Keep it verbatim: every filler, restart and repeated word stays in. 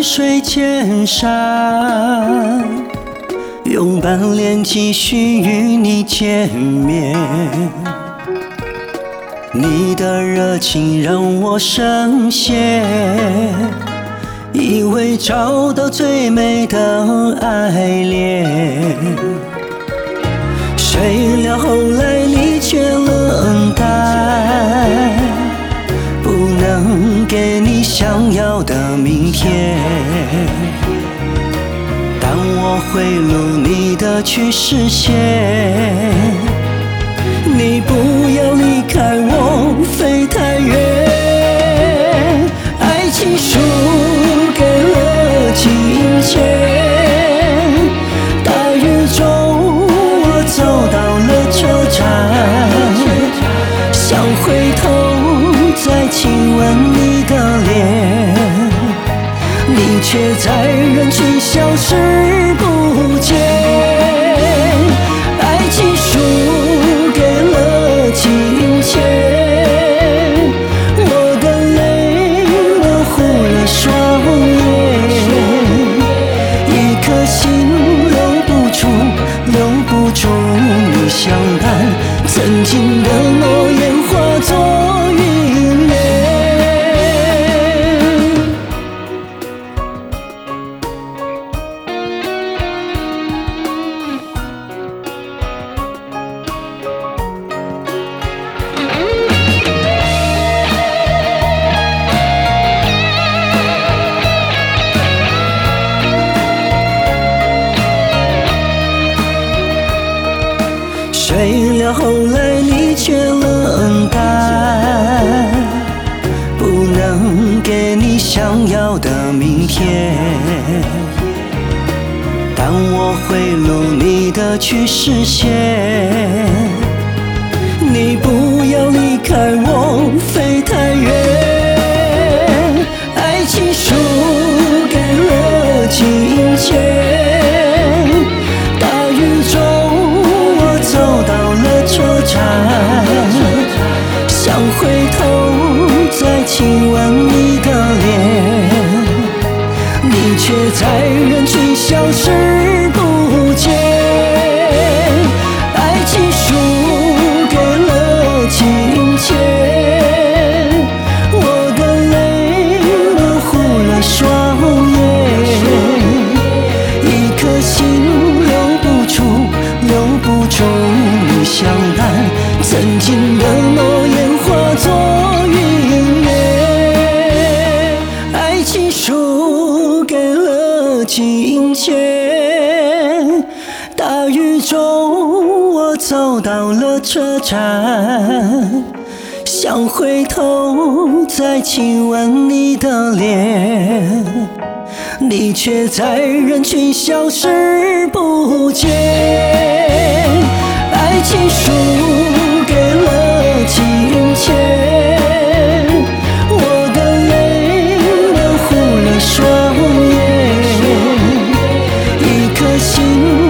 水千山，用半脸继续与你见面。你的热情让我深陷，以为找到最美的爱恋，谁料后来你却冷淡，不能给你想要的明天。当我贿赂你的去实现，你不要离开我，飞太远。爱情输给了金钱，大雨中我走到了车站，想回头再亲吻你的脸，你却在人群消失不见。爱情输给了金钱，我的泪模糊了双眼，一颗心留不住，留不住你相伴，曾经的诺言化作云烟。谁料后来你却冷淡，不能给你想要的明天。当我贿赂你的去实现，你不要离开我，飞太远。爱情输给了金钱，大雨中走到了车站，想回头再亲吻你的脸，你却在人群消失不见。爱情输给了金钱，我的泪模糊了双眼，一颗心留不住，留不住你相伴，曾经的诺言化作云烟。爱情输给了金钱，大雨中我走到了车站，想回头再亲吻你的脸，你却在人群消失不见。爱情输给了金钱，我的泪模糊了双眼，一颗心